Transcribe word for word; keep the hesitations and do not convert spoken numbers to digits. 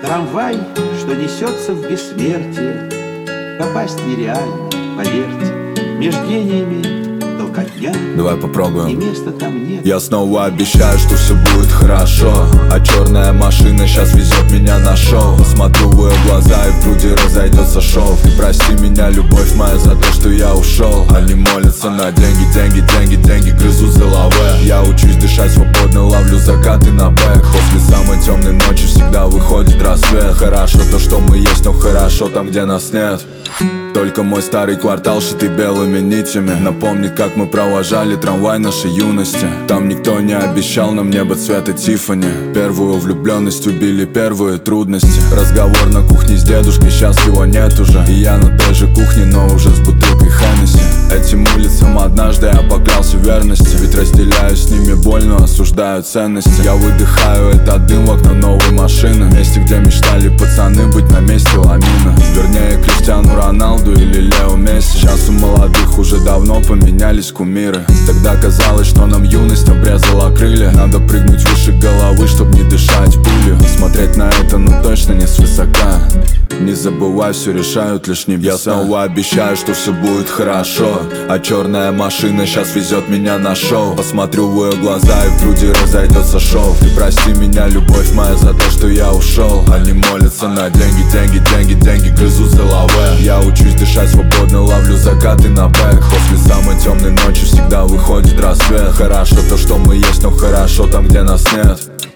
Трамвай, что несется в бессмертие, попасть нереально, поверьте. Меж гениями толкотня, Давай и попробуем. места там нет. Я снова обещаю, что все будет хорошо, а черная машина сейчас везет меня на шоу. Смотрю в ее глаза и в груди разойдется шов. Ты прости меня, любовь моя, за то, что я ушел. Они молятся на деньги, деньги, деньги, деньги, грызу за лаве. Я учусь дышать свободно, ловлю закаты на бэк. После самой темной ночи всегда выходит рассвет. Хорошо то, что мы есть, но хорошо там, где нас нет. Только мой старый квартал, шитый белыми нитями, напомнит, как мы провожали трамвай нашей юности. Там никто не обещал нам небо цвета Тиффани. Первую влюбленность убили первые трудности. Разговор на кухне с дедушкой, сейчас его нет уже. И я на той же кухне, но уже с бутылкой Хеннесси. Этим улицам однажды я поклялся верности, ведь разделяю с ними боль, но осуждаю ценности. Я выдыхаю этот дым в окно новой машины, в месте, где мечтали пацаны быть на месте Ламина. Вернее, Криштиану Роналду или Лео Месси. Сейчас у молодых уже давно поменялись кумиры. Тогда казалось, что нам юность обрезала крылья. Надо прыгнуть выше головы, чтоб не дышать пылью. Смотреть на это, ну точно не свысока. Не забывай, все решают лишь небеса. Я снова обещаю, что все будет хорошо, а черная машина сейчас везет меня на шоу. Посмотрю в ее глаза и в груди разойдется шов. Ты прости меня, любовь моя, за то, что я ушел. Они молятся на деньги, деньги, деньги, деньги, грызу за лаве. Я учусь дышать свободно, ловлю закаты на бэк. После самой темной ночи всегда выходит рассвет. Хорошо то, что мы есть, но хорошо там, где нас нет.